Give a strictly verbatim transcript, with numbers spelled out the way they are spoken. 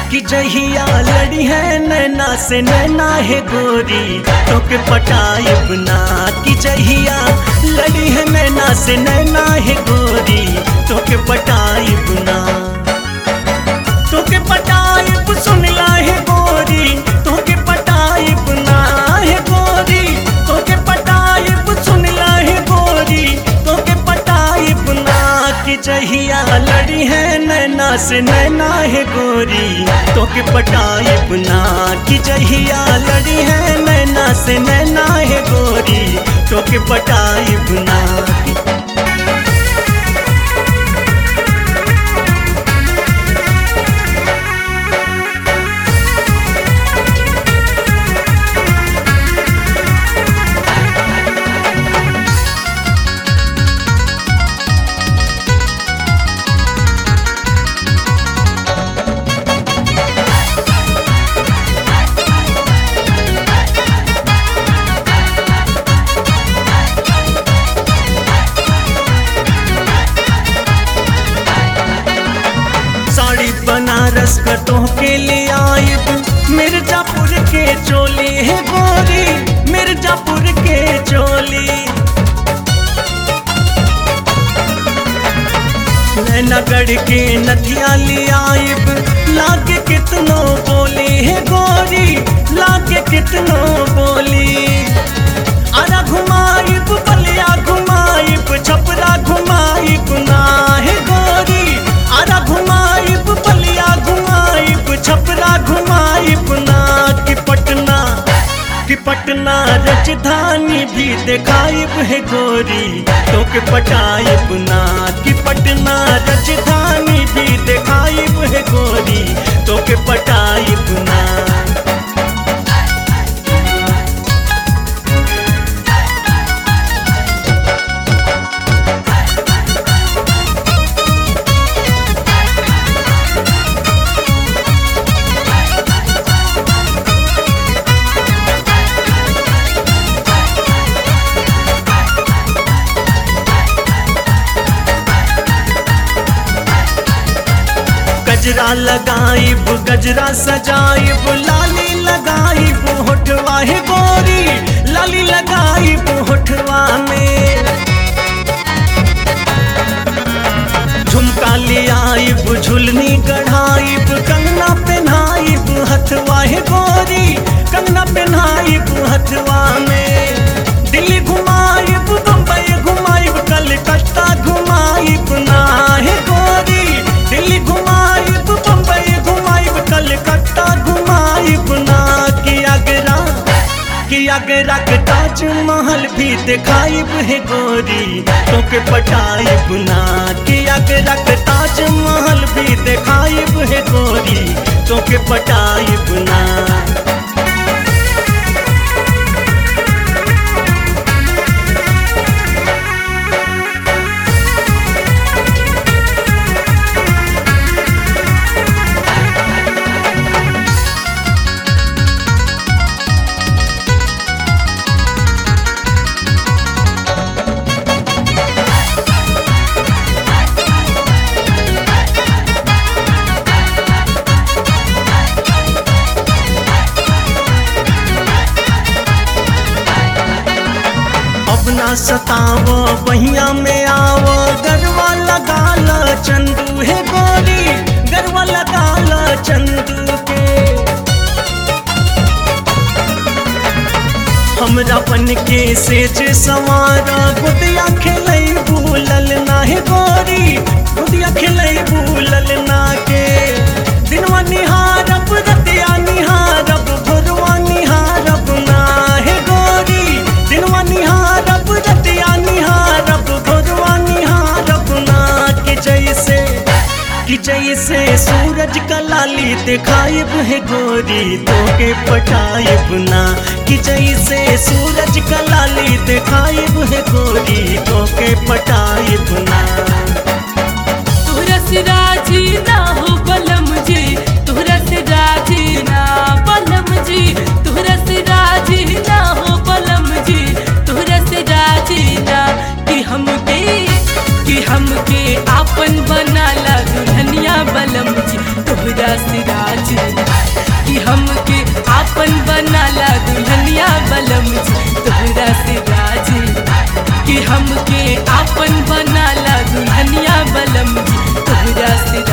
कि जहिया लड़ी है नैना से नैना है गोरी तो के पटाइब ना। कि जहिया लड़ी है नैना से नैना है गोरी तो के पटाइब ना। तो के पटाइब सुनला है गोरी तो के पटाइब ना है गोरी। तो के पटाइब सुनला है गोरी तो के पटाइब ना। कि जहिया लड़ी है नैना से नैना है गोरी तो के पटाइब ना। कि जहिया लड़ी है नैना से नैना है गोरी तो के पटाइब ना। बनारस का तो के लिए आइब मिर्जापुर के चोली है गोरी मिर्जापुर के चोली। नैनागढ़ के नथिया ले आइब लागे कितनो बोली है गोरी लागे कितनो बोली। आरा घुमाइब बलिया घुमाइब छपरा घुमाइब ना है गोरी। आरा घुमाइब बलिया घुमाइब छपरा घुमाइब ना। कि पटना कि पटना राजधानी भी दिखाइब है गोरी तो के पटाइब ना। कि पटना राजधानी भी दिखाइब है गोरी तो के पटाइब ना। गजरा लगाइब गजरा सजाइब लाली लगाइब होठवा है गोरी लाली लगाइब होठवा में। झुमका ले आइब झुलनी गढ़ाइब कंगना पहनाइब हथवा है गोरी कंगना पहनाइब हथवा में। दिल्ली घुमाइब बम्बई घुमाइब कलकत्ता घुमाइब ना है गोरी। दिल्ली घुमाइब बम्बई घुमाइब कलकत्ता घुमाइब ना। कि आगरा कि आगरा के ताजमहल भी दिखाइब है गोरी तो के पटाइब ना। कि आगरा के ताजमहल भी दिखाइब है गोरी तो के पटाइब ना। ना सताव बहिया में आव गरवा लगाल चंदू है गोरी गरवा लगाल चंदू के। हमरा बन के सेज सवारा गुदिया खेलई भूलल ना है गोरी गुदिया खेलई भूलल ना के। दिनवा निहारब रतिया निहारब भोरवा निहारब ना है गोरी। दिनवा निहारब रतिया निहारब भोरवा निहारब ना। कि जैसे कि जैसे सूरज का लाली दिखाइब है गोरी तो के पटाइब ना। कि जैसे सूरज का लाली दिखाइब है गोरी तो के पटाइब ना। तोहरा से राजी ना हो बलम जी तोहरा से राजी ना बलम जी तोहरा से राजी ना हो बलम जी तोहरा से राजी ना। कि हमके कि हमके आपन बनाला दुल्हनिया बलम जी तोहरा से राजी कि हमके आपन बनाला दुल्हनिया बलम जी तोहरा से राजी कि हमके आपन बनाला दुल्हनिया बलम जी तोहरा से